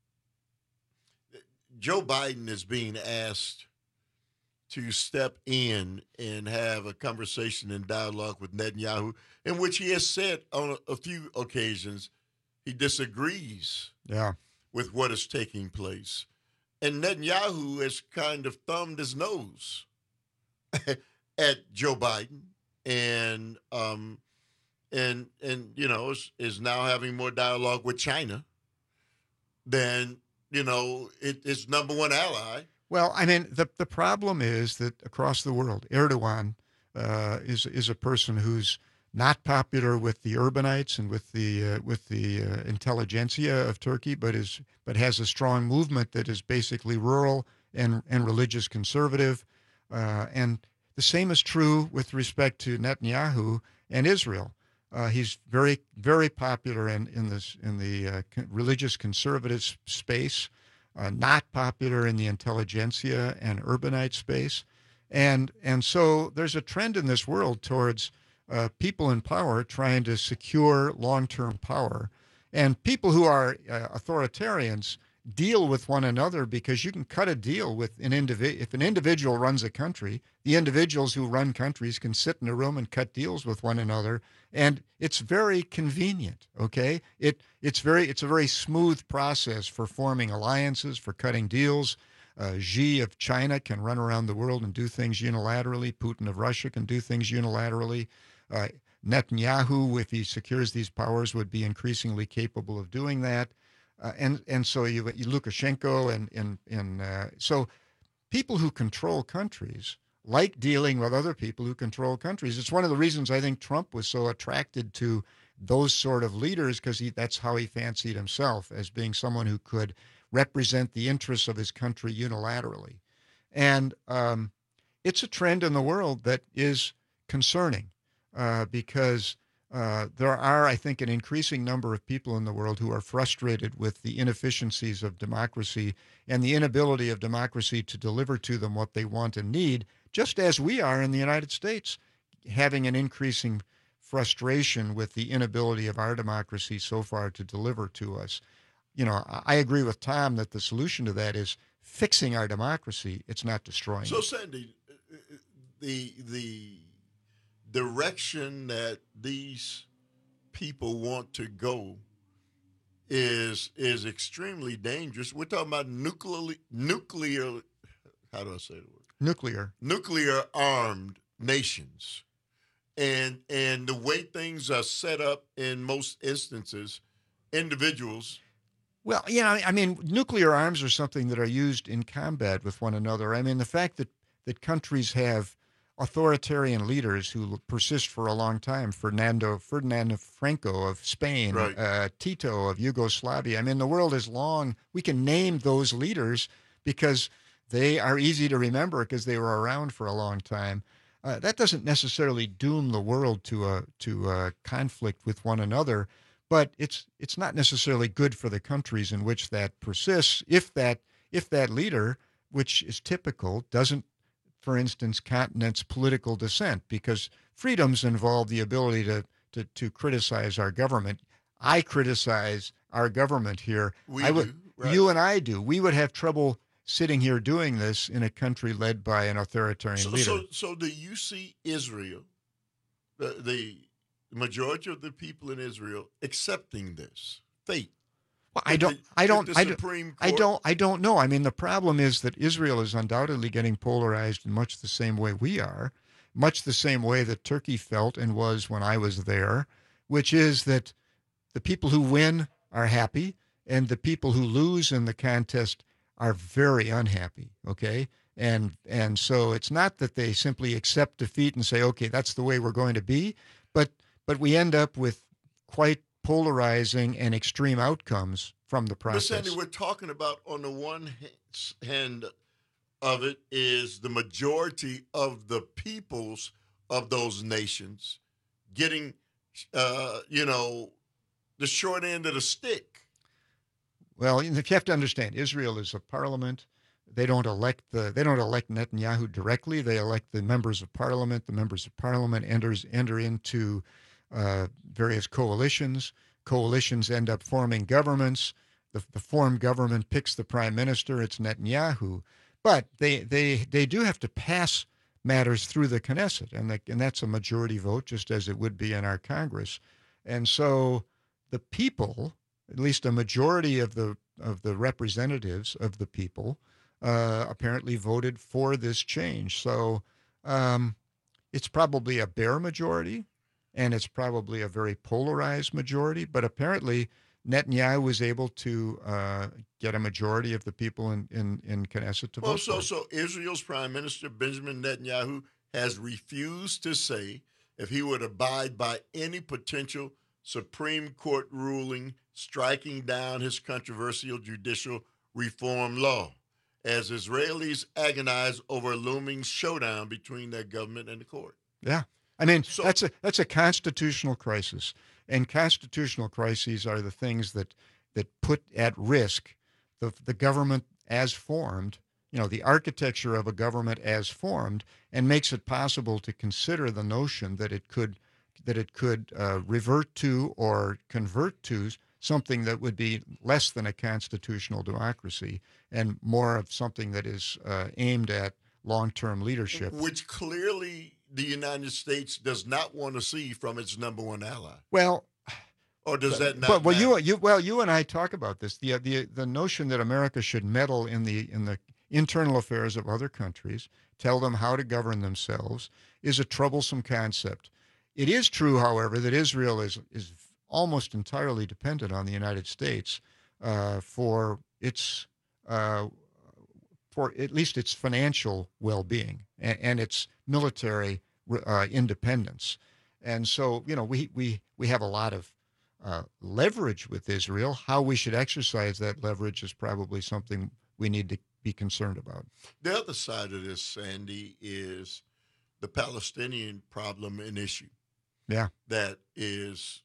Joe Biden is being asked to step in and have a conversation and dialogue with Netanyahu, in which he has said on a few occasions he disagrees with what is taking place. And Netanyahu has kind of thumbed his nose at Joe Biden and you know, is now having more dialogue with China than, you know, its number one ally. Well, I mean, the problem is that across the world, Erdogan is a person who's not popular with the urbanites and with the intelligentsia of Turkey, but has a strong movement that is basically rural and religious conservative, and the same is true with respect to Netanyahu and Israel. He's very, very popular in the religious conservative space, not popular in the intelligentsia and urbanite space, and so there's a trend in this world towards people in power trying to secure long-term power, and people who are authoritarians deal with one another because you can cut a deal with an individual. If an individual runs a country, the individuals who run countries can sit in a room and cut deals with one another, and it's very convenient. Okay, it's a very smooth process for forming alliances, for cutting deals. Xi of China can run around the world and do things unilaterally. Putin of Russia can do things unilaterally. Netanyahu, if he secures these powers, would be increasingly capable of doing that. And so you Lukashenko and so people who control countries like dealing with other people who control countries. It's one of the reasons I think Trump was so attracted to those sort of leaders, because that's how he fancied himself, as being someone who could represent the interests of his country unilaterally. And it's a trend in the world that is concerning because there are, I think, an increasing number of people in the world who are frustrated with the inefficiencies of democracy and the inability of democracy to deliver to them what they want and need, just as we are in the United States, having an increasing frustration with the inability of our democracy so far to deliver to us. You know, I agree with Tom that the solution to that is fixing our democracy. It's not destroying So, it. Sandy, the direction that these people want to go is extremely dangerous. We're talking about nuclear. How do I say the word? Nuclear armed nations, and the way things are set up in most instances, individuals. Well, yeah, I mean, nuclear arms are something that are used in combat with one another. I mean, the fact that countries have authoritarian leaders who persist for a long time, Ferdinand Franco of Spain, right. Tito of Yugoslavia. I mean, the world is long. We can name those leaders because they are easy to remember because they were around for a long time. That doesn't necessarily doom the world to a conflict with one another, but it's not necessarily good for the countries in which that persists if that leader, which is typical, doesn't, for instance, countenance political dissent, because freedoms involve the ability to criticize our government. I criticize our government here. You and I do. We would have trouble sitting here doing this in a country led by an authoritarian leader. So do you see Israel, the majority of the people in Israel, accepting this fate? Well, I don't know. I mean, the problem is that Israel is undoubtedly getting polarized in much the same way we are, much the same way that Turkey felt and was when I was there, which is that the people who win are happy and the people who lose in the contest are very unhappy, okay? And so it's not that they simply accept defeat and say, okay, that's the way we're going to be, but we end up with quite polarizing and extreme outcomes from the process. But Sandy, we're talking about, on the one hand of it, is the majority of the peoples of those nations getting, the short end of the stick. Well, you have to understand, Israel is a parliament. They don't elect Netanyahu directly. They elect the members of parliament. The members of parliament enter into various coalitions. Coalitions end up forming governments. The formed government picks the prime minister. It's Netanyahu. But they do have to pass matters through the Knesset, and that's a majority vote, just as it would be in our Congress. And so the people, at least a majority of the representatives of the people, apparently voted for this change. So it's probably a bare majority, and it's probably a very polarized majority, but apparently Netanyahu was able to get a majority of the people in Knesset to vote for it. So Israel's Prime Minister Benjamin Netanyahu has refused to say if he would abide by any potential Supreme Court ruling striking down his controversial judicial reform law, as Israelis agonize over a looming showdown between their government and the court. Yeah. I mean, that's a constitutional crisis, and constitutional crises are the things that put at risk the government as formed, the architecture of a government as formed, and makes it possible to consider the notion that it could revert to or convert to something that would be less than a constitutional democracy and more of something that is aimed at long-term leadership. Which clearly the United States does not want to see from its number one ally. Well, or does that not? Well, you and I talk about this. The notion that America should meddle in the internal affairs of other countries, tell them how to govern themselves, is a troublesome concept. It is true, however, that Israel is almost entirely dependent on the United States for at least its financial well-being and its military independence. And so, we have a lot of leverage with Israel. How we should exercise that leverage is probably something we need to be concerned about. The other side of this, Sandy, is the Palestinian problem and issue. Yeah. That is,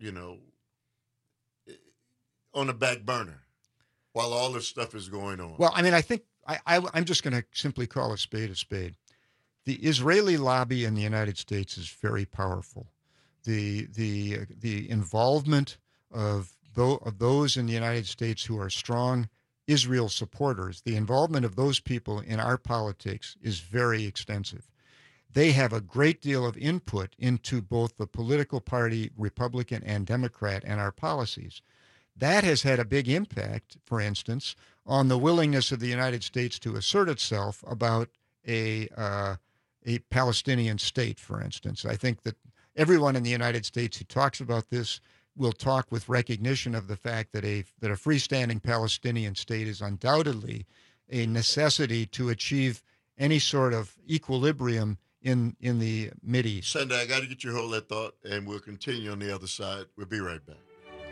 on the back burner while all this stuff is going on. Well, I mean, I think I'm just going to simply call a spade a spade. The Israeli lobby in the United States is very powerful. The involvement of those in the United States who are strong Israel supporters, the involvement of those people in our politics is very extensive. They have a great deal of input into both the political party, Republican and Democrat, and our policies. That has had a big impact, for instance, on the willingness of the United States to assert itself about a Palestinian state, for instance. I think that everyone in the United States who talks about this will talk with recognition of the fact that a freestanding Palestinian state is undoubtedly a necessity to achieve any sort of equilibrium in the Mideast. Sandy, I got to get you hold that thought, and we'll continue on the other side. We'll be right back.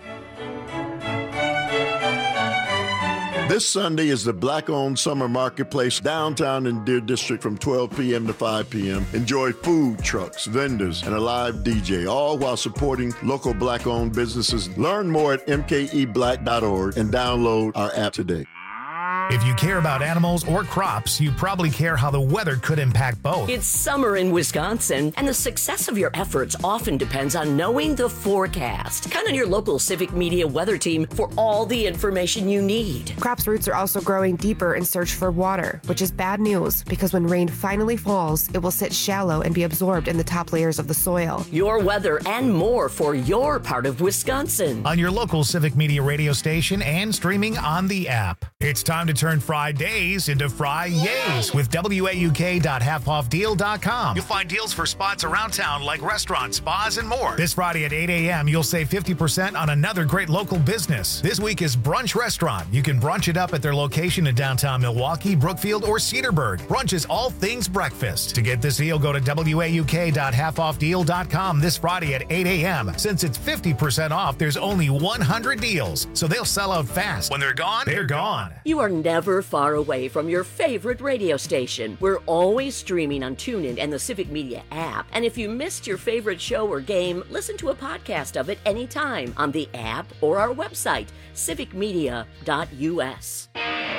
This Sunday is the Black-owned Summer Marketplace downtown in Deer District from 12 p.m. to 5 p.m. Enjoy food trucks, vendors, and a live DJ, all while supporting local Black-owned businesses. Learn more at mkeblack.org and download our app today. If you care about animals or crops, you probably care how the weather could impact both. It's summer in Wisconsin, and the success of your efforts often depends on knowing the forecast. Count on your local Civic Media weather team for all the information you need. Crops' roots are also growing deeper in search for water, which is bad news because when rain finally falls, it will sit shallow and be absorbed in the top layers of the soil. Your weather and more for your part of Wisconsin. On your local Civic Media radio station and streaming on the app. It's time to turn Fridays into Fri-yays with WAUK.halfoffdeal.com. You'll find deals for spots around town like restaurants, spas, and more. This Friday at 8 a.m., you'll save 50% on another great local business. This week is Brunch Restaurant. You can brunch it up at their location in downtown Milwaukee, Brookfield, or Cedarburg. Brunch is all things breakfast. To get this deal, go to WAUK.halfoffdeal.com this Friday at 8 a.m. Since it's 50% off, there's only 100 deals, so they'll sell out fast. When they're gone, they're gone. You are never far away from your favorite radio station. We're always streaming on TuneIn and the Civic Media app. And if you missed your favorite show or game, listen to a podcast of it anytime on the app or our website, civicmedia.us.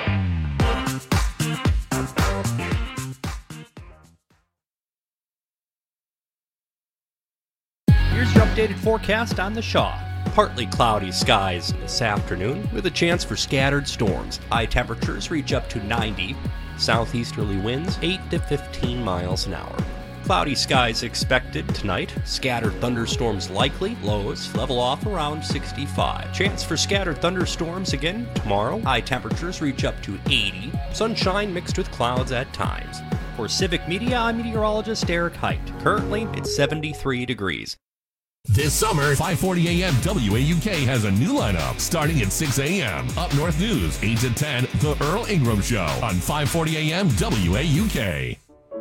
Here's your updated forecast on the Shaw. Partly cloudy skies this afternoon with a chance for scattered storms. High temperatures reach up to 90. Southeasterly winds 8 to 15 miles an hour. Cloudy skies expected tonight. Scattered thunderstorms likely. Lows level off around 65. Chance for scattered thunderstorms again tomorrow. High temperatures reach up to 80. Sunshine mixed with clouds at times. For Civic Media, I'm meteorologist Eric Height. Currently, it's 73 degrees. This summer, 5:40 a.m. WAUK has a new lineup starting at 6 a.m. Up North News, 8 to 10, The Earl Ingram Show on 5:40 a.m. WAUK.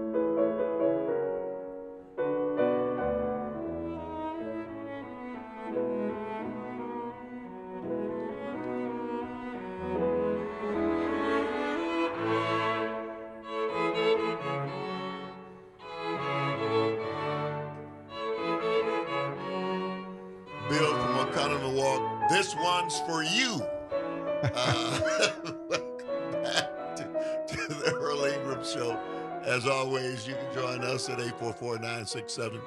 Bill from Oconomowoc, this one's for you. Welcome back to the Earl Ingram Show. As always, you can join us at 844-967-2789,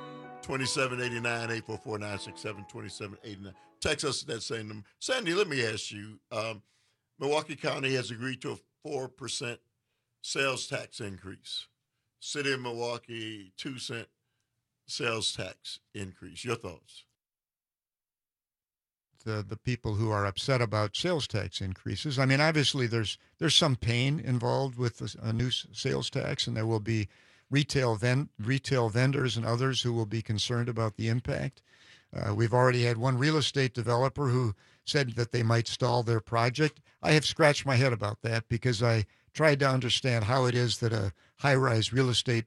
844-967-2789. Text us at that same number. Sandy, let me ask you, Milwaukee County has agreed to a 4% sales tax increase. City of Milwaukee, 2-cent sales tax increase. Your thoughts? The people who are upset about sales tax increases. I mean, obviously, there's some pain involved with a new sales tax, and there will be retail vendors and others who will be concerned about the impact. We've already had one real estate developer who said that they might stall their project. I have scratched my head about that because I tried to understand how it is that a high-rise real estate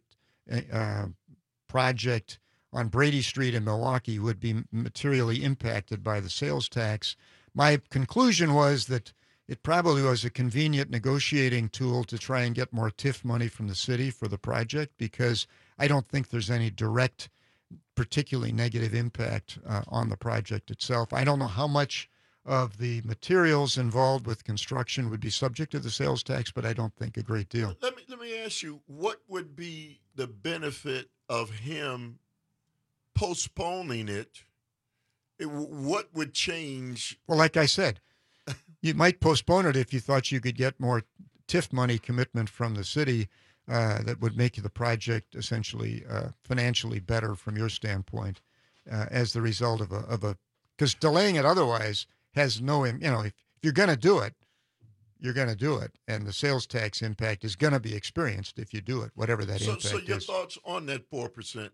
project on Brady Street in Milwaukee would be materially impacted by the sales tax. My conclusion was that it probably was a convenient negotiating tool to try and get more TIF money from the city for the project, because I don't think there's any direct, particularly negative impact on the project itself. I don't know how much of the materials involved with construction would be subject to the sales tax, but I don't think a great deal. Let me ask you, what would be the benefit of him postponing it? What would change? Well, like I said, you might postpone it if you thought you could get more TIF money commitment from the city that would make the project essentially financially better from your standpoint as the result of a because delaying it otherwise has no, if you're going to do it, you're going to do it, and the sales tax impact is going to be experienced if you do it, whatever that impact is. So your thoughts on that 4%?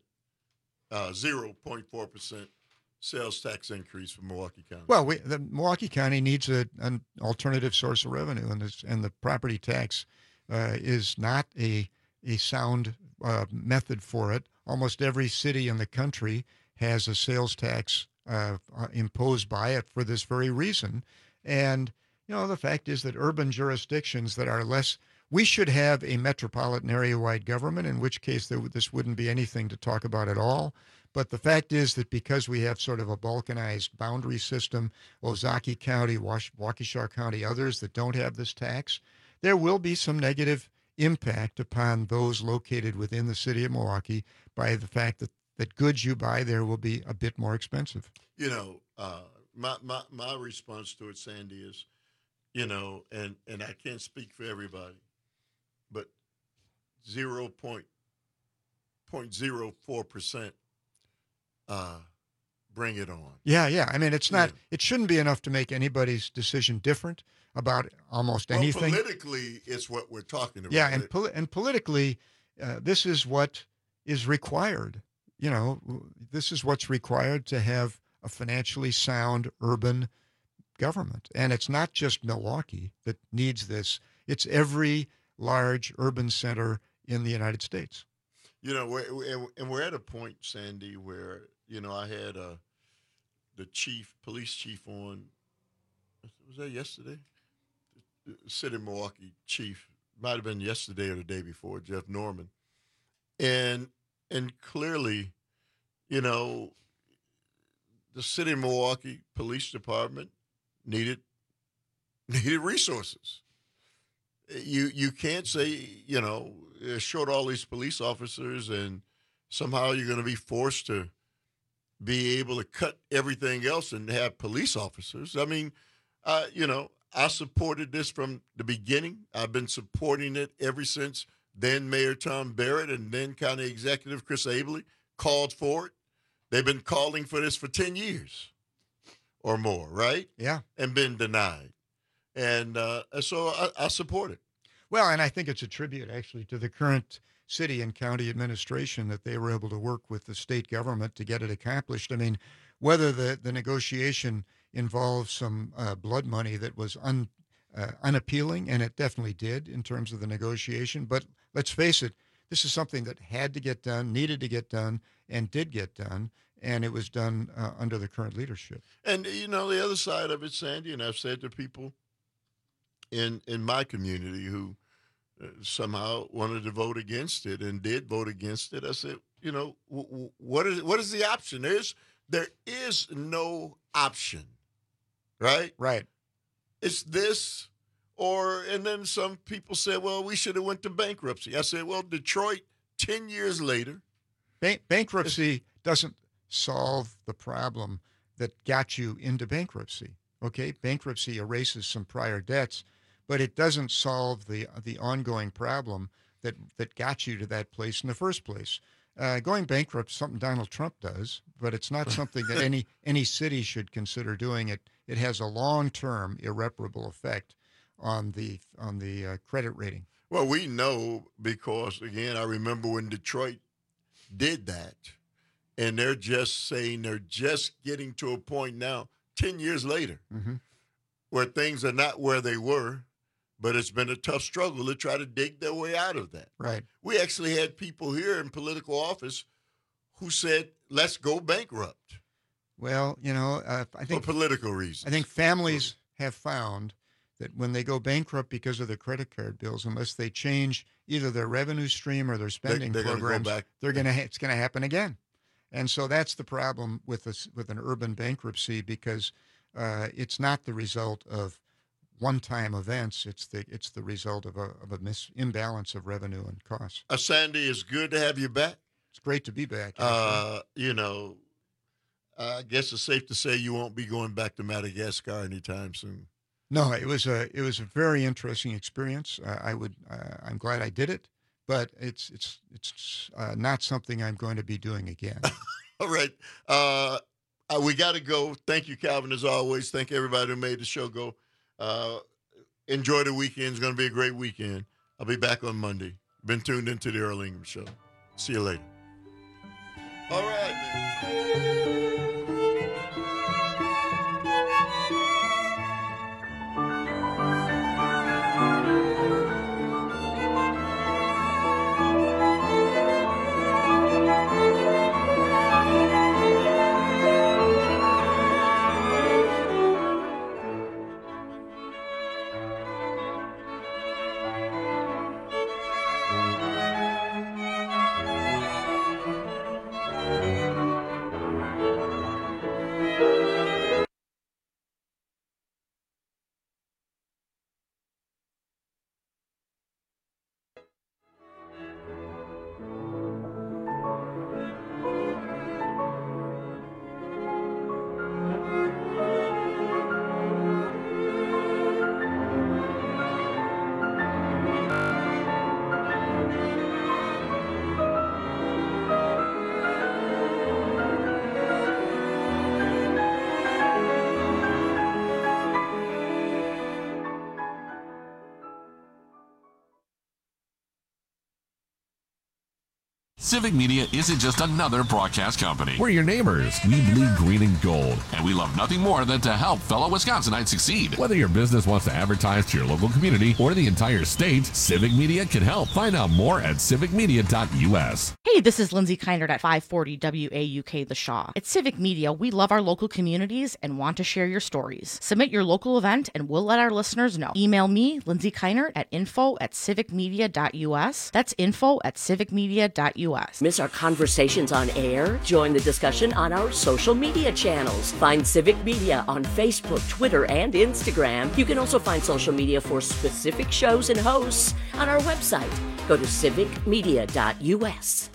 0.4% sales tax increase for Milwaukee County. Well, the Milwaukee County needs an alternative source of revenue, and the property tax is not a sound method for it. Almost every city in the country has a sales tax imposed by it for this very reason. And the fact is that urban jurisdictions that are less. We should have a metropolitan area-wide government, in which case this wouldn't be anything to talk about at all. But the fact is that because we have sort of a balkanized boundary system, Ozaukee County, Waukesha County, others that don't have this tax, there will be some negative impact upon those located within the city of Milwaukee by the fact that goods you buy there will be a bit more expensive. My response to it, Sandy, is, and I can't speak for everybody, but 0.04% bring it on. Yeah. I mean, it's not. It shouldn't be enough to make anybody's decision different about almost anything. Politically, it's what we're talking about. Yeah, and politically, this is what is required. This is what's required to have a financially sound urban government. And it's not just Milwaukee that needs this. It's every large urban center in the United States. We're at a point, Sandy, where, I had the police chief on, was that yesterday? The city of Milwaukee chief, might have been yesterday or the day before, Jeff Norman. And clearly, the city of Milwaukee Police Department needed resources. You can't say, short all these police officers and somehow you're going to be forced to be able to cut everything else and have police officers. I mean, I supported this from the beginning. I've been supporting it ever since then Mayor Tom Barrett and then County Executive Chris Abele called for it. They've been calling for this for 10 years or more, right? Yeah. And been denied. And so I support it. Well, and I think it's a tribute, actually, to the current city and county administration that they were able to work with the state government to get it accomplished. I mean, whether the negotiation involves some blood money that was unappealing, and it definitely did in terms of the negotiation. But let's face it, this is something that had to get done, needed to get done, and did get done, and it was done under the current leadership. And, the other side of it, Sandy, and I've said to people in my community who somehow wanted to vote against it and did vote against it, I said, what is the option? There is no option, right? Right. It's this, and then some people said, well, we should have went to bankruptcy. I said, well, Detroit, 10 years later. Bankruptcy doesn't solve the problem that got you into bankruptcy, okay? Bankruptcy erases some prior debts, but it doesn't solve the ongoing problem that got you to that place in the first place. Going bankrupt is something Donald Trump does, but it's not something that any city should consider doing. It has a long-term irreparable effect on the credit rating. Well, we know because, again, I remember when Detroit did that, and they're just saying they're just getting to a point now, 10 years later, where things are not where they were, but it's been a tough struggle to try to dig their way out of that. Right. We actually had people here in political office who said, let's go bankrupt. Well, I think for political reasons. I think families have found that when they go bankrupt because of their credit card bills, unless they change either their revenue stream or their spending programs, it's going to happen again. And so that's the problem with an urban bankruptcy, because it's not the result of one-time events. It's the result of a imbalance of revenue and costs. Sandy, it's good to have you back. It's great to be back. I guess it's safe to say you won't be going back to Madagascar anytime soon. No, it was a very interesting experience. I'm glad I did it, but it's not something I'm going to be doing again. All right. We got to go. Thank you, Calvin, as always. Thank everybody who made the show go. Enjoy the weekend. It's going to be a great weekend. I'll be back on Monday. Been tuned into the Earl Ingram Show. See you later. All right, man. Civic Media isn't just another broadcast company. We're your neighbors. We bleed green and gold, and we love nothing more than to help fellow Wisconsinites succeed. Whether your business wants to advertise to your local community or the entire state, Civic Media can help. Find out more at civicmedia.us. Hey, this is Lindsay Keinert at 540 WAUK The Shaw. At Civic Media, we love our local communities and want to share your stories. Submit your local event and we'll let our listeners know. Email me, Lindsay Keinert, at info@civicmedia.us. That's info@civicmedia.us. Miss our conversations on air? Join the discussion on our social media channels. Find Civic Media on Facebook, Twitter, and Instagram. You can also find social media for specific shows and hosts on our website. Go to civicmedia.us.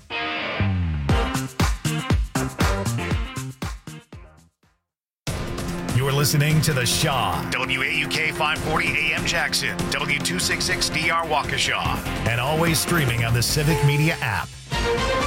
You're listening to The Shaw, WAUK 540 AM Jackson, W266DR Waukesha, and always streaming on the Civic Media app.